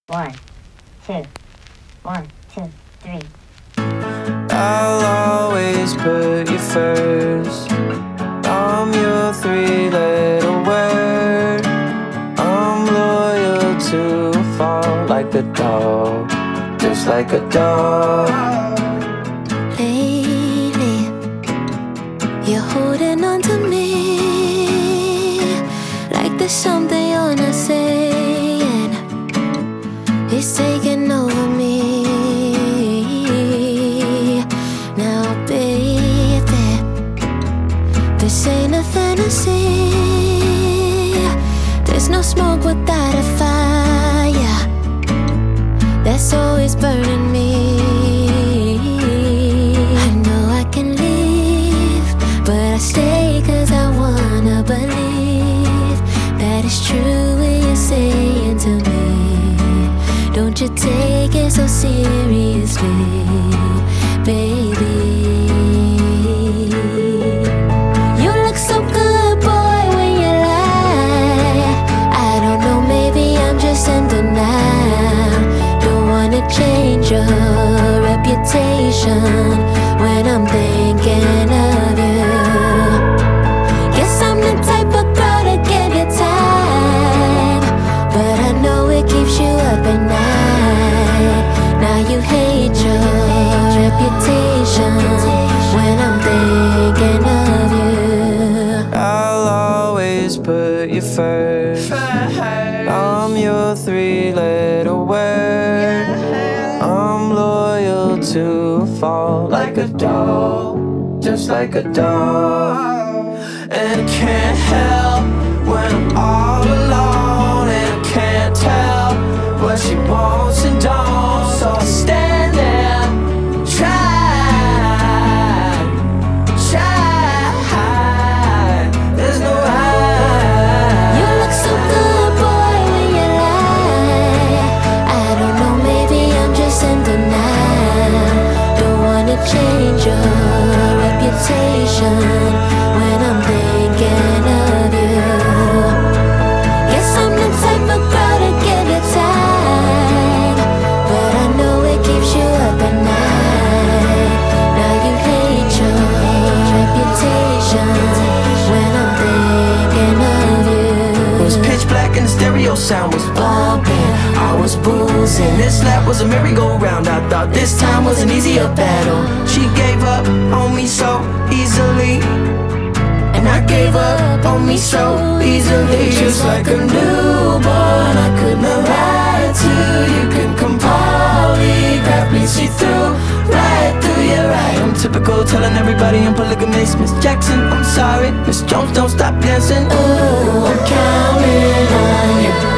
One, two, one, two, three. I'll always put you first. I'm your three-letter word. I'm loyal to a fault, like a dog, just like a dog. Lately, you're holding on to me like there's something you're not saying. It's taking over me now, baby. This ain't a fantasy. There's no smoke without a fire that's always burning me. I know I can leave, but I stay 'cause I wanna believe that it's true what you're saying to me. Don't you take it so seriously, baby. You look so good, boy, when you lie. I don't know, maybe I'm just in denial. Don't wanna change your reputation when I'm thinking of you. Guess I'm the type of girl to get you tired, but I know it keeps you up at night. Now you hate your reputation when I'm thinking of you. I'll always put you first. I'm your three-letter word. I'm loyal to a fault, like a dog, just like a dog. And I can't help when I'm all alone, and I can't tell what she wants and don't. So I stand there, try. There's no hide. You look so good, boy, when you lie. I don't know, maybe I'm just in denial. Don't wanna change your reputation when I'm thinking of you. Guess I'm the type of girl to get you tired, but I know it keeps you up at night. Now you hate your reputation when I'm thinking of you. It was pitch black and the stereo sound was bumping. I was boozing. This lap was a merry-go-round. I thought this time was an easier battle. She gave up on me so easily, and I gave up on me so easily. Just like a newborn, I could not lie to you. Can come polygraph me, see through, right through your eye. I'm typical, telling everybody I'm polygamous. Miss Jackson, I'm sorry. Miss Jones, don't stop dancing. Ooh, I'm counting on you.